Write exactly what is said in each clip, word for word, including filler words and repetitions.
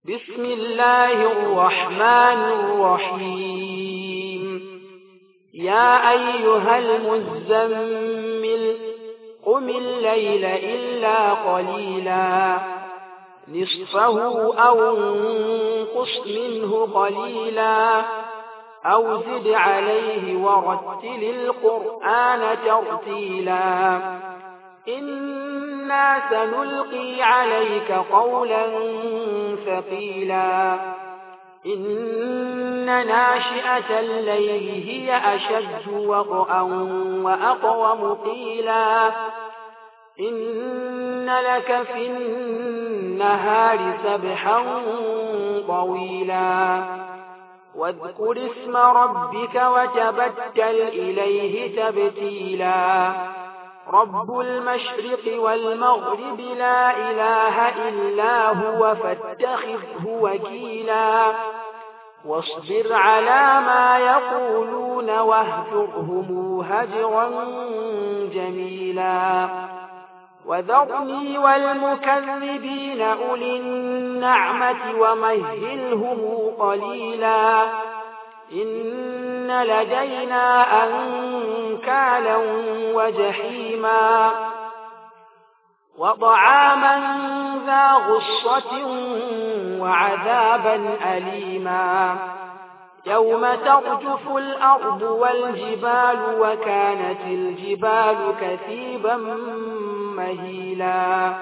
بسم الله الرحمن الرحيم يا أيها المزمل قم الليل إلا قليلا نصفه أو انقص منه قليلا أو زد عليه ورتل القرآن ترتيلا إنا سنلقي عليك قولا ثقيلا إن ناشئة الليل هي أشد وطئا وأقوم قيلا إن لك في النهار سبحا طويلا واذكر اسم ربك وتبتل إليه تبتيلا رب المشرق والمغرب لا إله إلا هو فاتخذه وكيلا واصبر على ما يقولون واهجرهم هجرا جميلا وذرني والمكذبين أولي النعمة ومهلهم قليلا إن لدينا أنكالا وجحيما وطعاما ذا غصة وعذابا أليما يوم ترجف الأرض والجبال وكانت الجبال كثيبا مهيلا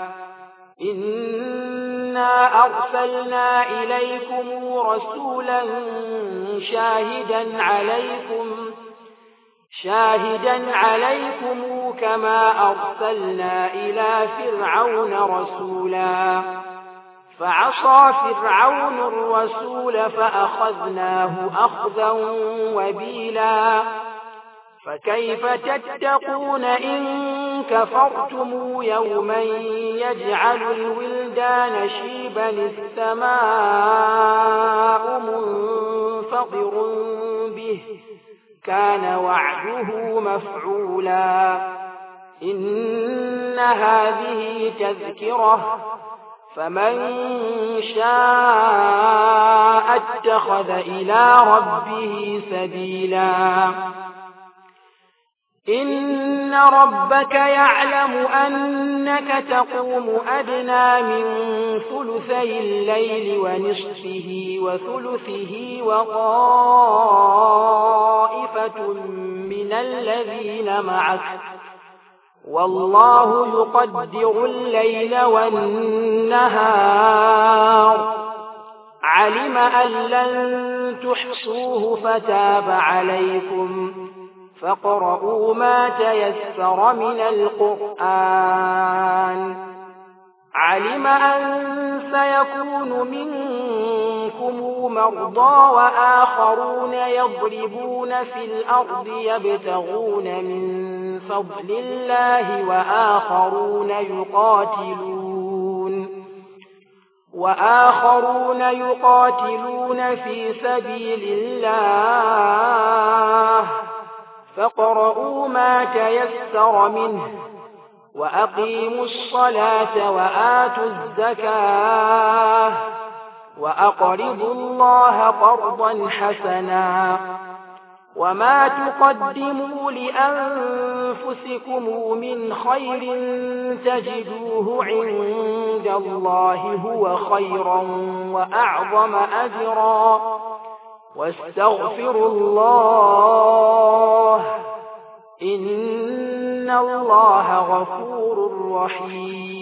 إنا أرسلنا إليكم رسولا شاهدا عليكم شاهدا عليكم كما أرسلنا إلى فرعون رسولا فعصى فرعون الرسول فأخذناه أخذا وبيلا فكيف تتقون إن كفرتم يوما يجعل الولدان شيبا السماء منفطر به كان وعده مفعولا إن هذه تذكرة فمن شاء اتخذ إلى ربه سبيلا إن ربك يعلم أنك تقوم أدنى من ثلثي الليل ونصفه وثلثه وطائفة من الذين معك والله يقدر الليل والنهار علم أن لن تحصوه فتاب عليكم فاقرؤوا ما تيسر من القرآن علم أن سيكون منكم مرضى وآخرون يضربون في الأرض يبتغون من فضل الله وآخرون يقاتلون وآخرون يقاتلون في سبيل الله فاقرؤوا ما تيسر منه وأقيموا الصلاة وآتوا الزكاة وأقرضوا الله قرضا حسنا وما تقدموا لأنفسكم من خير تجدوه عند الله هو خيرا وأعظم أجرا واستغفروا الله إن الله غفور رحيم